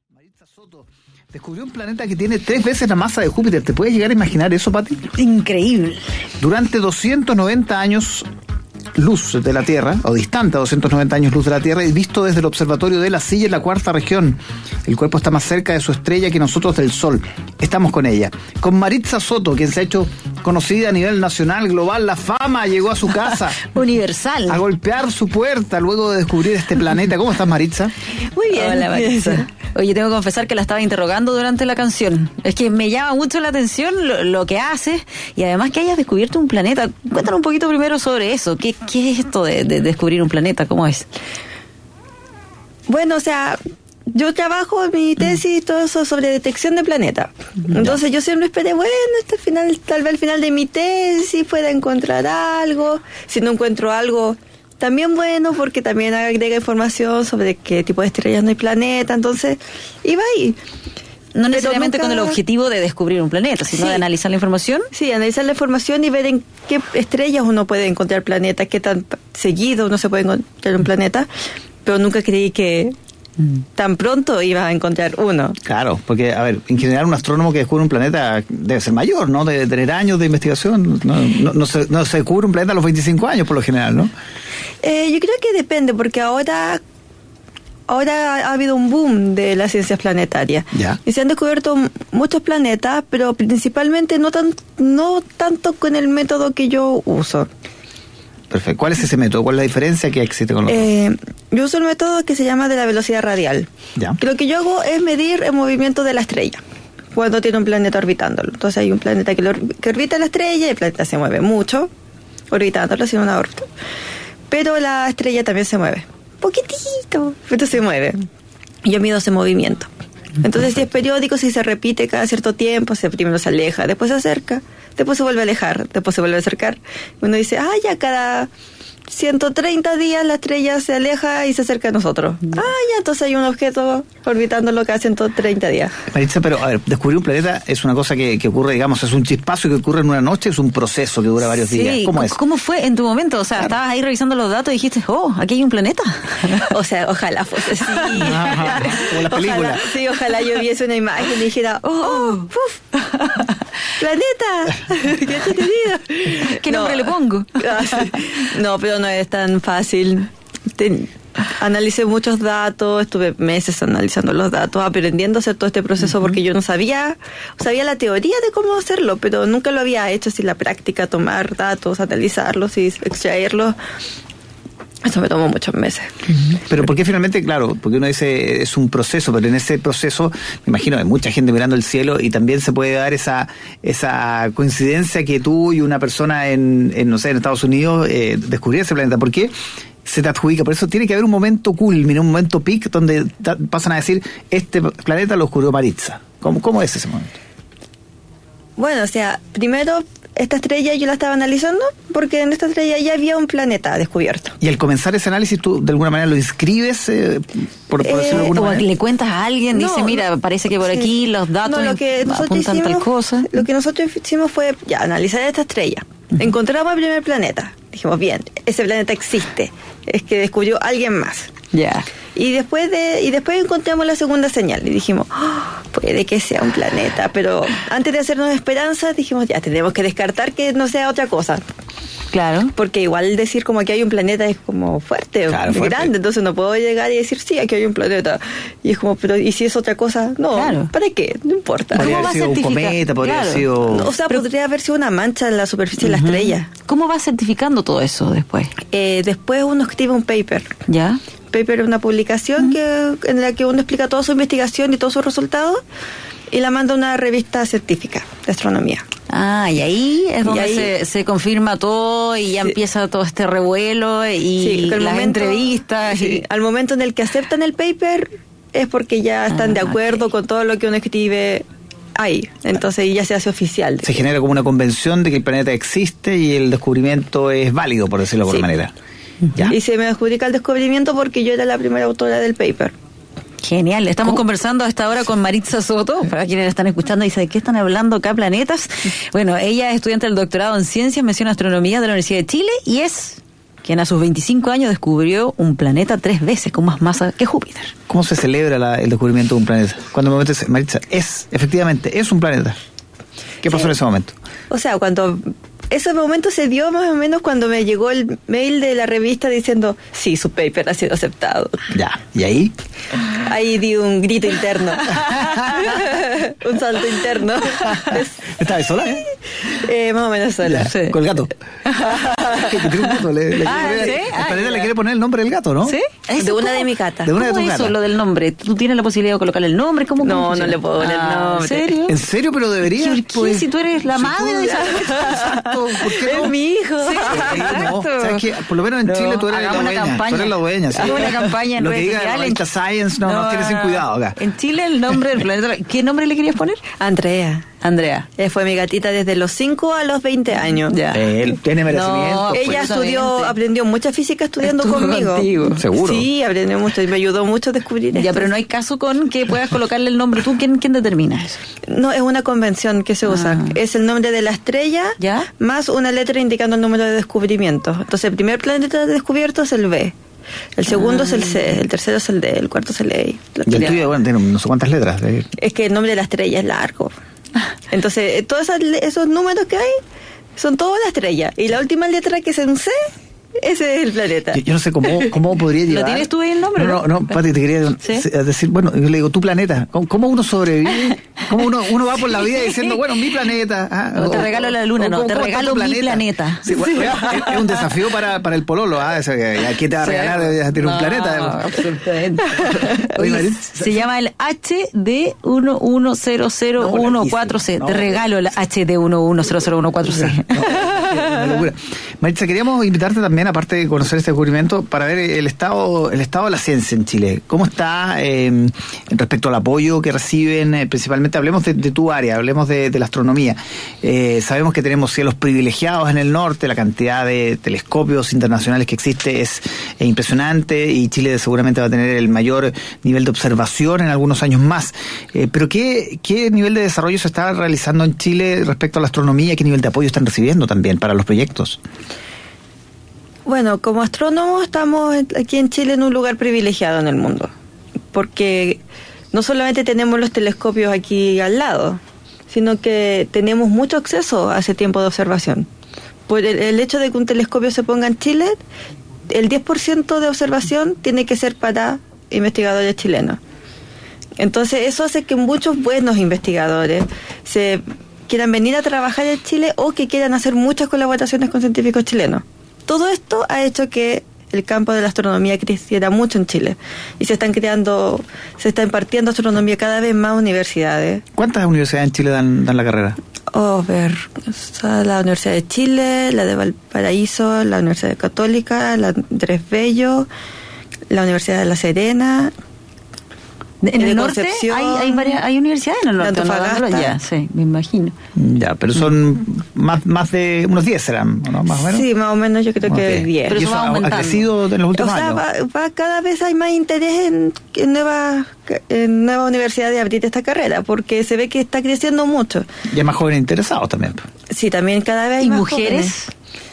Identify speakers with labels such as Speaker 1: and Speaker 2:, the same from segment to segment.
Speaker 1: Maritza Soto descubrió un planeta que tiene 3 veces la masa de Júpiter. ¿Te puedes llegar a imaginar eso, Pati?
Speaker 2: Increíble.
Speaker 1: Durante 290 años luz de la Tierra, o distante a 290 años luz de la Tierra, y visto desde el observatorio de la Silla en la cuarta región. El cuerpo está más cerca de su estrella que nosotros del Sol. Estamos con ella. Con Maritza Soto, quien se ha hecho conocida a nivel nacional, global. La fama llegó a su casa.
Speaker 2: Universal.
Speaker 1: A golpear su puerta luego de descubrir este planeta. ¿Cómo estás, Maritza?
Speaker 2: Muy bien. Hola, Maritza. Oye, tengo que confesar que la estaba interrogando durante la canción. Es que me llama mucho la atención lo que haces y además que hayas descubierto un planeta. Cuéntanos un poquito primero sobre eso. ¿Qué es esto de descubrir un planeta? ¿Cómo es?
Speaker 3: Bueno, o sea, yo trabajo en mi tesis y todo eso sobre detección de planetas. Entonces yo siempre esperé, bueno, tal vez al final de mi tesis pueda encontrar algo. Si no encuentro algo, también bueno, porque también agrega información sobre qué tipo de estrellas no hay planeta. Entonces, iba ahí.
Speaker 2: No necesariamente con el objetivo de descubrir un planeta, sino de analizar la información.
Speaker 3: Sí, analizar la información y ver en qué estrellas uno puede encontrar planetas, qué tan seguido uno se puede encontrar un planeta. Pero nunca creí que tan pronto iba a encontrar uno.
Speaker 1: Claro, porque, a ver, en general un astrónomo que descubre un planeta debe ser mayor, ¿no? Debe tener años de investigación. No se descubre un planeta a los 25 años, por lo general, ¿no?
Speaker 3: Yo creo que depende, porque ahora ha habido un boom de las ciencias planetarias.
Speaker 1: Ya.
Speaker 3: Y se han descubierto muchos planetas, pero principalmente no tanto con el método que yo uso.
Speaker 1: Perfecto. ¿Cuál es ese método? ¿Cuál es la diferencia que existe con los otros?
Speaker 3: Yo uso el método que se llama de la velocidad radial.
Speaker 1: Ya.
Speaker 3: Que lo que yo hago es medir el movimiento de la estrella cuando tiene un planeta orbitándolo. Entonces hay un planeta que orbita la estrella y el planeta se mueve mucho orbitándolo, haciendo una órbita. Pero la estrella también se mueve. Poquitito, pero se mueve. Y yo mido ese movimiento. Entonces, si es periódico, si se repite cada cierto tiempo, primero se aleja, después se acerca, después se vuelve a alejar, después se vuelve a acercar. Uno dice, ya cada 130 días la estrella se aleja y se acerca a nosotros. Ya, entonces hay un objeto orbitándolo cada 130 días.
Speaker 1: Maritza, pero a ver, descubrir un planeta es una cosa que ocurre, digamos, es un chispazo que ocurre en una noche, es un proceso que dura varios días. ¿Cómo es?
Speaker 2: ¿Cómo fue en tu momento? O sea, estabas ahí revisando los datos y dijiste, aquí hay un planeta.
Speaker 3: O sea, ojalá fuese así.
Speaker 1: Como la película.
Speaker 3: Ojalá yo viese una imagen y dijera, planeta, ¿qué has tenido?
Speaker 2: ¿Qué nombre le pongo?
Speaker 3: No, pero no es tan fácil. Analicé muchos datos, estuve meses analizando los datos, aprendiendo a hacer todo este proceso porque yo no sabía la teoría de cómo hacerlo, pero nunca lo había hecho así la práctica, tomar datos, analizarlos y extraerlos. Eso me tomó muchos meses.
Speaker 1: Pero ¿por qué finalmente? Claro, porque uno dice es un proceso, pero en ese proceso, me imagino, hay mucha gente mirando el cielo y también se puede dar esa coincidencia que tú y una persona en Estados Unidos descubrieron ese planeta. ¿Por qué se te adjudica? Por eso tiene que haber un momento culmine, un momento peak, donde pasan a decir, este planeta lo descubrió Maritza. ¿Cómo es ese momento?
Speaker 3: Bueno, o sea, primero, esta estrella yo la estaba analizando porque en esta estrella ya había un planeta descubierto.
Speaker 1: Y al comenzar ese análisis, ¿tú de alguna manera lo inscribes? Por decirlo de alguna manera.
Speaker 2: O le cuentas a alguien, dice, mira, parece que por aquí los datos apuntan tal cosa.
Speaker 3: Lo que nosotros hicimos fue analizar esta estrella. Encontramos el primer planeta. Dijimos, bien, ese planeta existe. Es que descubrió alguien más.
Speaker 2: Ya.
Speaker 3: Y después encontramos la segunda señal y dijimos, puede que sea un planeta, pero antes de hacernos esperanzas dijimos, tenemos que descartar que no sea otra cosa.
Speaker 2: Claro.
Speaker 3: Porque igual decir como que hay un planeta es como fuerte, grande, entonces no puedo llegar y decir, sí, aquí hay un planeta. Y es como, pero ¿y si es otra cosa? No, claro. ¿Para qué? No importa.
Speaker 1: Podría haber sido un cometa, podría haber sido...
Speaker 3: podría haber sido una mancha en la superficie de la estrella.
Speaker 2: ¿Cómo vas certificando todo eso después?
Speaker 3: Después uno escribe un paper.
Speaker 2: ¿Ya?
Speaker 3: Paper es una publicación en la que uno explica toda su investigación y todos sus resultados y la manda a una revista científica de astronomía.
Speaker 2: Y ahí es donde se confirma todo y ya empieza todo este revuelo y las entrevistas.
Speaker 3: Sí, al momento en el que aceptan el paper es porque ya están de acuerdo con todo lo que uno escribe ahí. Entonces ya se hace oficial.
Speaker 1: Se genera como una convención de que el planeta existe y el descubrimiento es válido, por decirlo de alguna manera. ¿Ya?
Speaker 3: Y se me adjudica el descubrimiento porque yo era la primera autora del paper.
Speaker 2: Genial, estamos conversando a esta hora con Maritza Soto, para quienes la están escuchando y dicen, ¿de qué están hablando acá, planetas? Bueno, ella es estudiante del doctorado en Ciencias, mención Astronomía de la Universidad de Chile y es quien a sus 25 años descubrió un planeta 3 veces con más masa que Júpiter.
Speaker 1: ¿Cómo se celebra el descubrimiento de un planeta? Cuando me metes, Maritza, efectivamente, es un planeta. ¿Qué pasó en ese momento?
Speaker 3: O sea, ese momento se dio más o menos cuando me llegó el mail de la revista diciendo, sí, su paper ha sido aceptado.
Speaker 1: Ya, ¿y ahí?
Speaker 3: Ahí di un grito interno. Un salto interno.
Speaker 1: ¿Estabas sola,
Speaker 3: más o menos sola.
Speaker 1: Sí. Con el gato. Tiene un gato. El planeta le quiere poner el nombre del gato, ¿no?
Speaker 2: ¿Sí?
Speaker 3: De una de mis gatas.
Speaker 1: De una de tus gatas.
Speaker 2: Eso, lo del nombre. ¿Tú tienes la posibilidad de colocarle el nombre? ¿Cómo
Speaker 3: no le puedo poner el nombre.
Speaker 2: ¿En serio?
Speaker 1: ¿En serio? Pero deberías.
Speaker 2: Pues, si tú eres la madre de esa...
Speaker 1: Exacto. ¿Por qué no?
Speaker 3: Es mi hijo.
Speaker 2: Sí,
Speaker 1: no. ¿Sabes qué? Por lo menos en Chile tú eres la dueña. Tú eres la dueña.
Speaker 2: Hagamos una campaña en
Speaker 1: lo que
Speaker 2: redes
Speaker 1: diga
Speaker 2: sociales.
Speaker 1: Revista Science no tienes sin cuidado acá.
Speaker 2: En Chile el nombre del planeta... ¿Qué nombre le querías poner?
Speaker 3: Andrea. Fue mi gatita desde los 5 a los 20 años.
Speaker 2: Ya.
Speaker 1: Él tiene merecimiento.
Speaker 3: Ella aprendió mucha física estudiando
Speaker 2: Estuvo
Speaker 3: conmigo.
Speaker 1: Contigo. Seguro.
Speaker 3: Sí, aprendió mucho y me ayudó mucho a descubrir esto.
Speaker 2: Ya, pero no hay caso con que puedas colocarle el nombre. ¿Tú quién determina eso?
Speaker 3: No, es una convención que se usa. Es el nombre de la estrella más una letra indicando el número de descubrimiento. Entonces, el primer planeta descubierto es el B. El segundo es el C, el tercero es el D, el cuarto es el E.
Speaker 1: Y el tuyo, bueno, tiene no sé cuántas letras.
Speaker 3: Es que el nombre de la estrella es largo. Entonces, todos esos números que hay son toda la estrella. Y la última letra que es un C, ese es el planeta.
Speaker 1: Yo no sé cómo podría llevar...
Speaker 2: ¿Lo tienes tú ahí el nombre?
Speaker 1: No, Pati, te quería decir, bueno, yo le digo, tu planeta. ¿Cómo uno sobrevive? ¿Cómo uno va por la vida diciendo, bueno, mi planeta?
Speaker 2: No te regalo la luna, te regalo mi planeta.
Speaker 1: Sí, bueno, es un desafío para el pololo. ¿Qué te va a regalar? Tiene un planeta.
Speaker 2: Absolutamente. Se llama el HD110014C. Te regalo el HD110014C.
Speaker 1: Una locura. Maritza, queríamos invitarte también, aparte de conocer este descubrimiento, para ver el estado de la ciencia en Chile. ¿Cómo está respecto al apoyo que reciben? Principalmente hablemos de tu área, hablemos de la astronomía. Sabemos que tenemos cielos privilegiados en el norte, la cantidad de telescopios internacionales que existe es impresionante y Chile seguramente va a tener el mayor nivel de observación en algunos años más. Pero ¿qué nivel de desarrollo se está realizando en Chile respecto a la astronomía? ¿Qué nivel de apoyo están recibiendo también para los proyectos?
Speaker 3: Bueno, como astrónomos estamos aquí en Chile en un lugar privilegiado en el mundo, porque no solamente tenemos los telescopios aquí al lado, sino que tenemos mucho acceso a ese tiempo de observación. Por el hecho de que un telescopio se ponga en Chile, el 10% de observación tiene que ser para investigadores chilenos. Entonces eso hace que muchos buenos investigadores se quieran venir a trabajar en Chile o que quieran hacer muchas colaboraciones con científicos chilenos. Todo esto ha hecho que el campo de la astronomía creciera mucho en Chile y se está impartiendo astronomía cada vez más universidades.
Speaker 1: ¿Cuántas universidades en Chile dan la carrera?
Speaker 3: La Universidad de Chile, la de Valparaíso, la Universidad Católica, la Andrés Bello, la Universidad de La Serena.
Speaker 2: En el norte hay universidades en el norte.
Speaker 3: Antofagasta.
Speaker 2: Ya, sí, me imagino.
Speaker 1: Ya, pero son más de unos 10 serán, ¿no? Más o menos.
Speaker 3: Sí, más o menos yo creo que 10.
Speaker 2: Pero eso
Speaker 1: ha crecido en los últimos años.
Speaker 3: Cada vez hay más interés en nuevas universidades de abrir esta carrera, porque se ve que está creciendo mucho.
Speaker 1: Y hay más jóvenes interesados también.
Speaker 3: Sí, también cada vez hay más
Speaker 2: mujeres.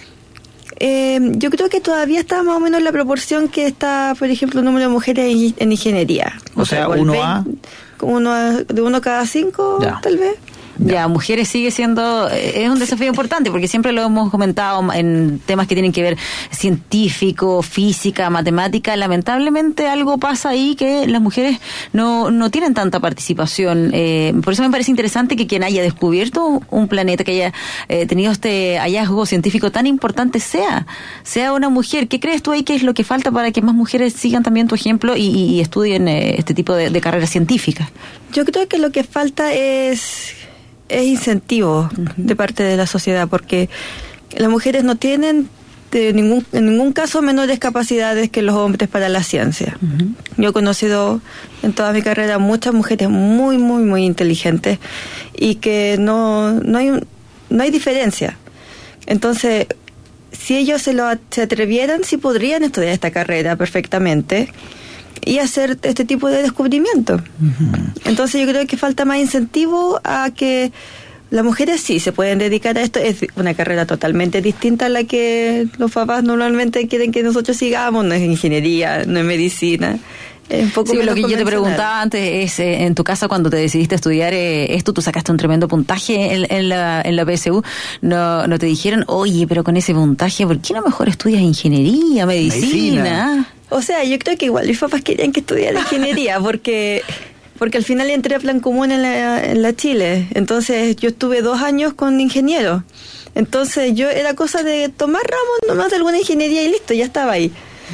Speaker 3: Yo creo que todavía está más o menos la proporción que está, por ejemplo, el número de mujeres en ingeniería.
Speaker 1: O sea, de
Speaker 3: uno cada 5, tal vez.
Speaker 2: Ya, mujeres sigue siendo, es un desafío importante porque siempre lo hemos comentado en temas que tienen que ver científico, física, matemática. Lamentablemente algo pasa ahí que las mujeres no tienen tanta participación. Por eso me parece interesante que quien haya descubierto un planeta, que haya tenido este hallazgo científico tan importante sea una mujer. ¿Qué crees tú ahí que es lo que falta para que más mujeres sigan también tu ejemplo y estudien este tipo de carreras científicas?
Speaker 3: Yo creo que lo que falta es incentivo de parte de la sociedad, porque las mujeres no tienen en ningún caso menores capacidades que los hombres para la ciencia. Yo he conocido en toda mi carrera muchas mujeres muy, muy, muy inteligentes y que no hay diferencia. Entonces, si ellos se atrevieran, sí podrían estudiar esta carrera perfectamente y hacer este tipo de descubrimiento. Entonces yo creo que falta más incentivo a que las mujeres sí se pueden dedicar a esto. Es una carrera totalmente distinta a la que los papás normalmente quieren que nosotros sigamos. No es ingeniería, no es medicina. Es un poco
Speaker 2: lo que yo te preguntaba antes es, en tu casa, cuando te decidiste estudiar esto, tú sacaste un tremendo puntaje en la PSU. No te dijeron, oye, pero con ese puntaje, ¿por qué no mejor estudias ingeniería, medicina?
Speaker 3: O sea, yo creo que igual mis papás querían que estudiara ingeniería porque al final entré a plan común en la Chile. Entonces yo estuve 2 años con ingeniero. Entonces yo era cosa de tomar ramos nomás de alguna ingeniería y listo, ya estaba ahí.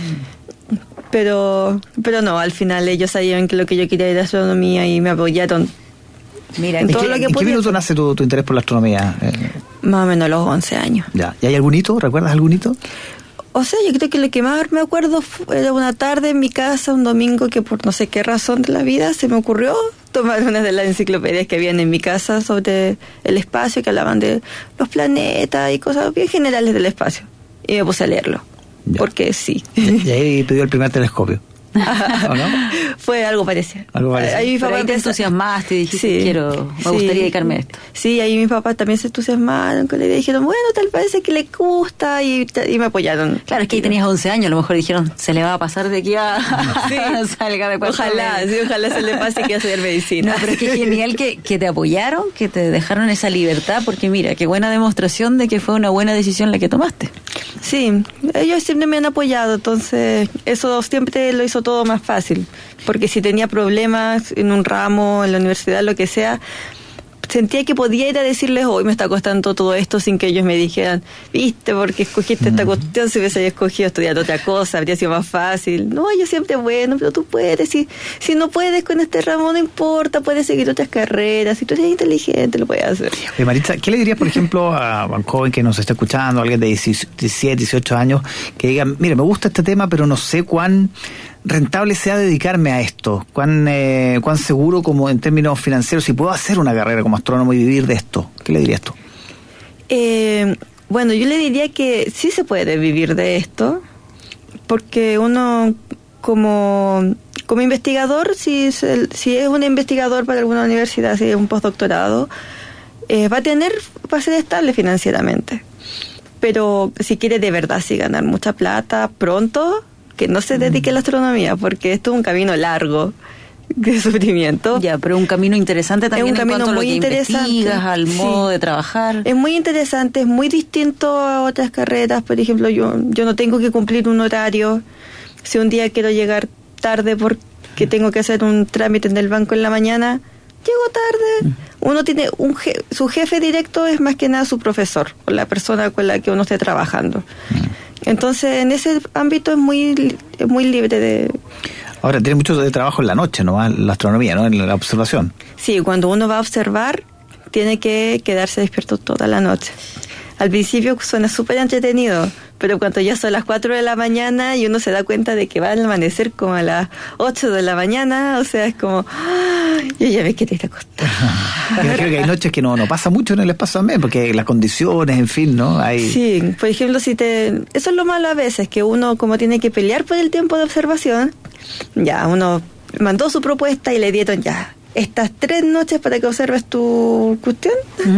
Speaker 3: Pero no, al final ellos sabían que lo que yo quería era astronomía y me apoyaron.
Speaker 1: Mira, ¿en qué minuto nace tu interés por la astronomía?
Speaker 3: Más o menos a los 11 años.
Speaker 1: Ya. ¿Y hay algún hito? ¿Recuerdas algún hito?
Speaker 3: O sea, yo creo que lo que más me acuerdo era una tarde en mi casa, un domingo, que por no sé qué razón de la vida se me ocurrió tomar una de las enciclopedias que habían en mi casa sobre el espacio, que hablaban de los planetas y cosas bien generales del espacio. Y me puse a leerlo. Ya. Porque sí.
Speaker 1: Y ahí pidió el primer telescopio. ¿O no?
Speaker 3: Fue algo parecido.
Speaker 2: Ahí mi papá te entusiasmaste y dijiste, me gustaría dedicarme a esto.
Speaker 3: Sí, ahí mis papás también se entusiasmaron con la idea, dijeron, bueno, tal parece que le gusta, y me apoyaron.
Speaker 2: Claro, es que ahí tenías 11 años, a lo mejor dijeron, se le va a pasar de aquí a salga de cuarto.
Speaker 3: Ojalá se le pase que a estudiar medicina.
Speaker 2: No, pero es que genial que te apoyaron, que te dejaron esa libertad, porque mira, qué buena demostración de que fue una buena decisión la que tomaste.
Speaker 3: Sí, ellos siempre me han apoyado, entonces eso siempre lo hizo todo más fácil, porque si tenía problemas en un ramo, en la universidad, lo que sea, sentía que podía ir a decirles, hoy me está costando todo esto, sin que ellos me dijeran, viste, porque escogiste esta cuestión, si hubiese escogido estudiar otra cosa, habría sido más fácil. No, yo siempre, bueno, pero tú puedes, si no puedes con este ramo, no importa, puedes seguir otras carreras, si tú eres inteligente, lo puedes hacer.
Speaker 1: Maritza, ¿qué le dirías, por ejemplo, a un joven que nos está escuchando, alguien de 17, 18 años, que diga, mire, me gusta este tema, pero no sé cuán rentable sea dedicarme a esto, cuán seguro como en términos financieros, si puedo hacer una carrera como astrónomo y vivir de esto? ¿Qué le dirías tú?
Speaker 3: Bueno, yo le diría que sí se puede vivir de esto, porque uno como investigador, si es un investigador para alguna universidad, si es un postdoctorado, va a ser estable financieramente. Pero si quiere de verdad sí ganar mucha plata pronto, que no se dedique a la astronomía, porque esto es un camino largo de sufrimiento.
Speaker 2: Ya, pero un camino interesante también.
Speaker 3: Es un camino muy interesante,
Speaker 2: al modo de trabajar.
Speaker 3: Es muy interesante, es muy distinto a otras carreras. Por ejemplo, yo no tengo que cumplir un horario. Si un día quiero llegar tarde porque tengo que hacer un trámite en el banco en la mañana, llego tarde. Uno tiene su jefe directo es más que nada su profesor, o la persona con la que uno esté trabajando. Entonces, en ese ámbito es muy libre de...
Speaker 1: Ahora, tiene mucho de trabajo en la noche, ¿no? La astronomía, ¿no? En la observación.
Speaker 3: Sí, cuando uno va a observar, tiene que quedarse despierto toda la noche. Al principio suena súper entretenido, pero cuando ya son las 4 de la mañana y uno se da cuenta de que va a amanecer como a las 8 de la mañana, o sea, es como, yo ya ves que te está costando.
Speaker 1: Yo creo que hay noches que no pasa mucho en el espacio también, porque las condiciones, en fin, ¿no?
Speaker 3: Sí, por ejemplo, eso es lo malo a veces, que uno como tiene que pelear por el tiempo de observación, ya uno mandó su propuesta y le dieron ya estas 3 noches para que observes tu cuestión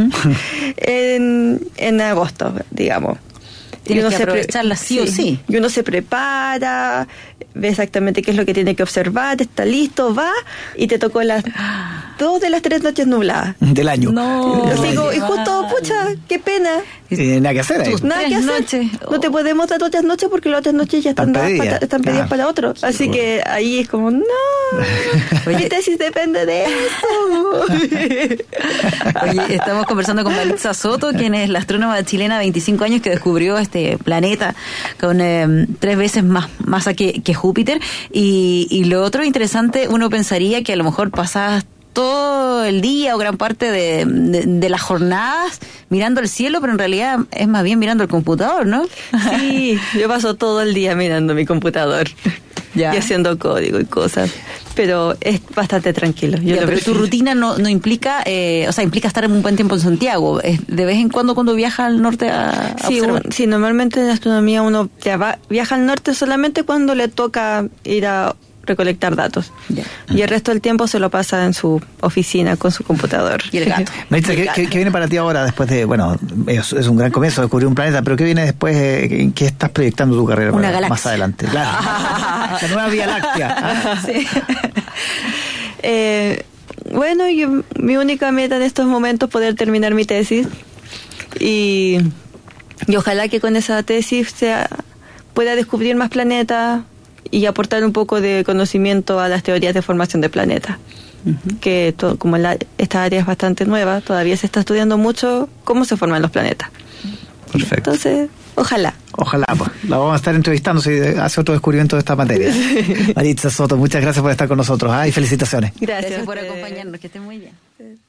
Speaker 3: en agosto, digamos.
Speaker 2: Tienes que aprovecharla sí o sí.
Speaker 3: Y uno se prepara, ve exactamente qué es lo que tiene que observar, está listo, va, y te tocó las 2 de las 3 noches nubladas.
Speaker 1: Del año.
Speaker 3: No. Digo, y justo, pucha, qué pena.
Speaker 1: Nada que hacer ahí.
Speaker 3: Nada que hacer.
Speaker 2: Noches.
Speaker 3: No te podemos dar otras noches porque las otras noches ya están pedidas para otro. Así que ahí es como, no, mi tesis depende de eso.
Speaker 2: Oye, estamos conversando con Maritza Soto, quien es la astrónoma chilena de 25 años que descubrió este planeta con 3 veces más masa que Júpiter. Y lo otro interesante, uno pensaría que a lo mejor pasabas todo el día o gran parte de las jornadas mirando el cielo, pero en realidad es más bien mirando el computador, ¿no?
Speaker 3: Sí, yo paso todo el día mirando mi computador y haciendo código y cosas, pero es bastante tranquilo.
Speaker 2: Pero tu rutina no implica, implica estar un buen tiempo en Santiago. ¿De vez en cuando viaja al norte a observar?
Speaker 3: Sí, normalmente en astronomía uno viaja al norte solamente cuando le toca ir a recolectar datos.
Speaker 2: Ya.
Speaker 3: Y el resto del tiempo se lo pasa en su oficina con su computador.
Speaker 2: Y el gato.
Speaker 1: Maritza, ¿qué viene para ti ahora después de, bueno, es un gran comienzo descubrir un planeta, pero qué viene después? ¿En qué estás proyectando tu carrera
Speaker 2: Una galaxia.
Speaker 1: más adelante? Claro. La nueva Vía Láctea.
Speaker 3: Sí. Bueno, mi única meta en estos momentos es poder terminar mi tesis y ojalá que con esa tesis pueda descubrir más planetas y aportar un poco de conocimiento a las teorías de formación de planetas. Que como esta área es bastante nueva, todavía se está estudiando mucho cómo se forman los planetas.
Speaker 1: Perfecto.
Speaker 3: Entonces, ojalá.
Speaker 1: Ojalá, pues. La vamos a estar entrevistando si hace otro descubrimiento de esta materia. Maritza Soto, muchas gracias por estar con nosotros. Y felicitaciones.
Speaker 3: Gracias
Speaker 2: por acompañarnos, que estén muy bien.